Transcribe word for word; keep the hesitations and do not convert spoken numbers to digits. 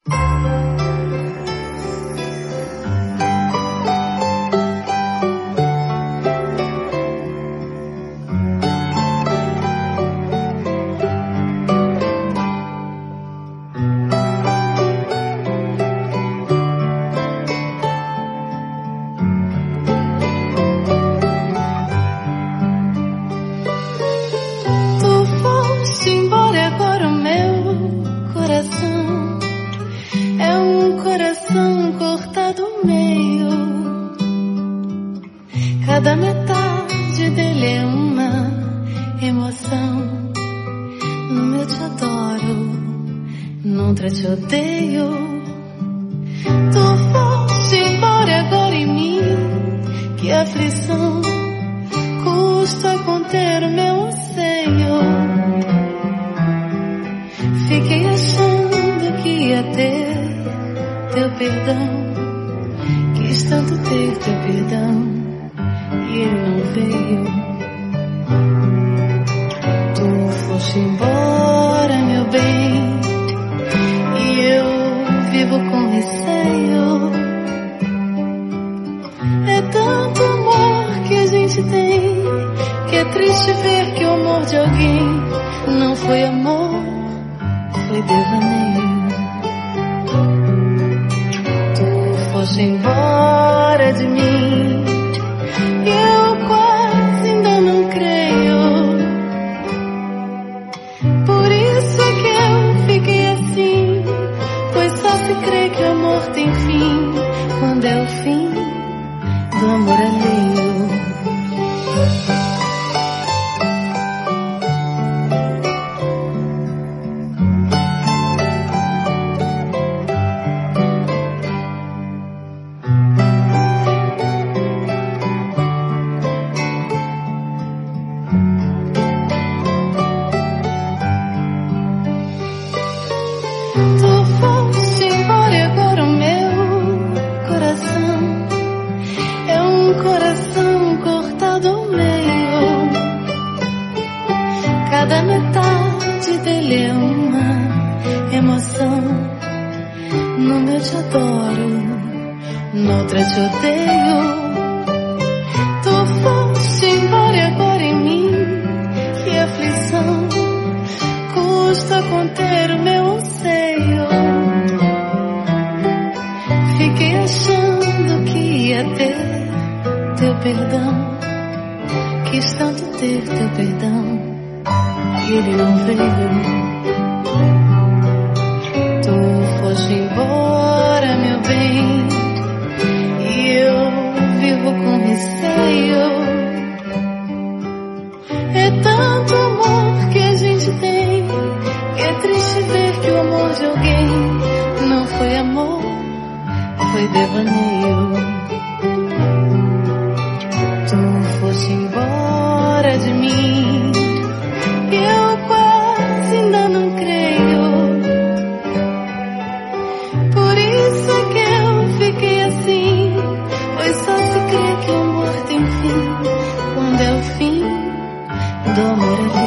Cada metade dele é uma emoção. Numa eu te adoro, noutra te odeio. Tu foste embora e agora em mim, que aflição, custa conter o meu anseio. Fiquei achando que ia ter teu perdão, quis tanto ter teu perdão, e ele não veio. Tu foste embora, meu bem, e eu vivo com receio. É tanto amor que a gente tem, que é triste ver que o amor de alguém não foi amor, foi devaneio. Tu foste embora de mim, e eu quase ainda não creio. Por isso é que eu fiquei assim, pois só se crê que o amor tem fim quando é o fim do amor alheio. Cada metade dele é uma emoção. Numa eu te adoro, noutra te odeio. Tu foste embora e agora em mim, que aflição, custa conter o meu anseio. Fiquei achando que ia ter teu perdão, quis tanto ter teu perdão, e ele não veio. Tu foste embora, meu bem, e eu vivo com receio. É tanto amor que a gente tem, que é triste ver que o amor de alguém não foi amor, foi devaneio. Tu foste embora de mim, eu quase ainda não creio. Por isso é que eu fiquei assim, pois só se crê que o amor tem fim quando é o fim do amor.